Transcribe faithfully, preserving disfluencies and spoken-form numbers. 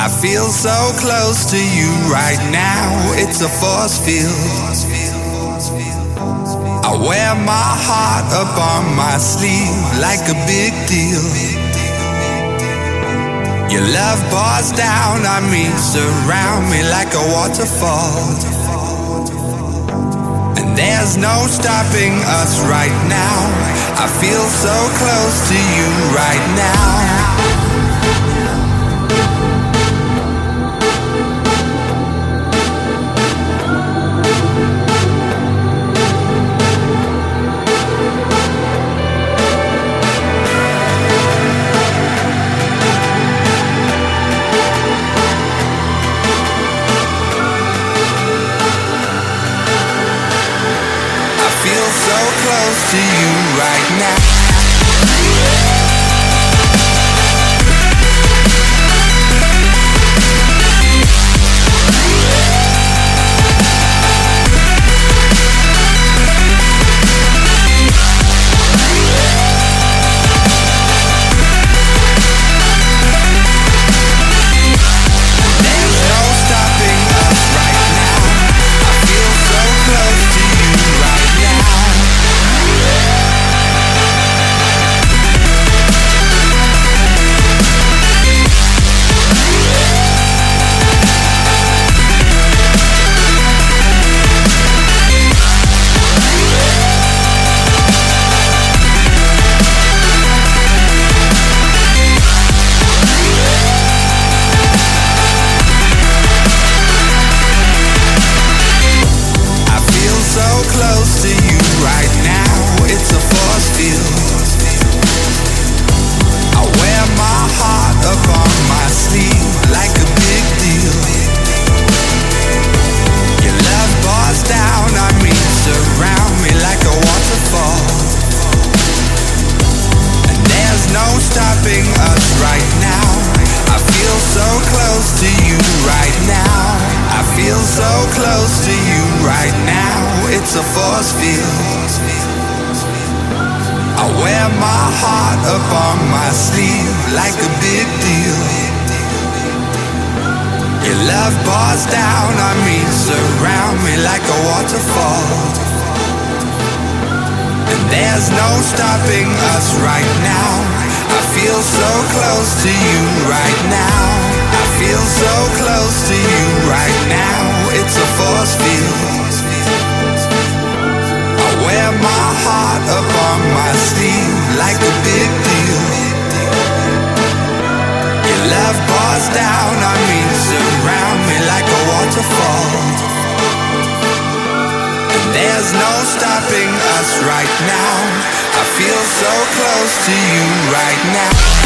I feel so close to you right now, it's a force field. I wear my heart up on my sleeve like a big deal. Your love pours down on me, surround me like a waterfall. And there's no stopping us right now. I feel so close to you right now. So close to you right now. Close to you right now, it's a force field. I wear my heart up on my sleeve like a big deal. Your love pours down on me, surround me like a waterfall. And there's no stopping us right now. I feel so close to you right now. I feel so close to you right now. It's a force field. I wear my heart up on my sleeve like a big deal. Your love pours down on me, surround me like a waterfall. And there's no stopping us right now. I feel so close to you right now. I feel so close to you right now. It's a force field. I wear my heart up on my sleeve like a big deal. Your love pours down on me, surround me like a waterfall. And there's no stopping us right now. I feel so close to you right now.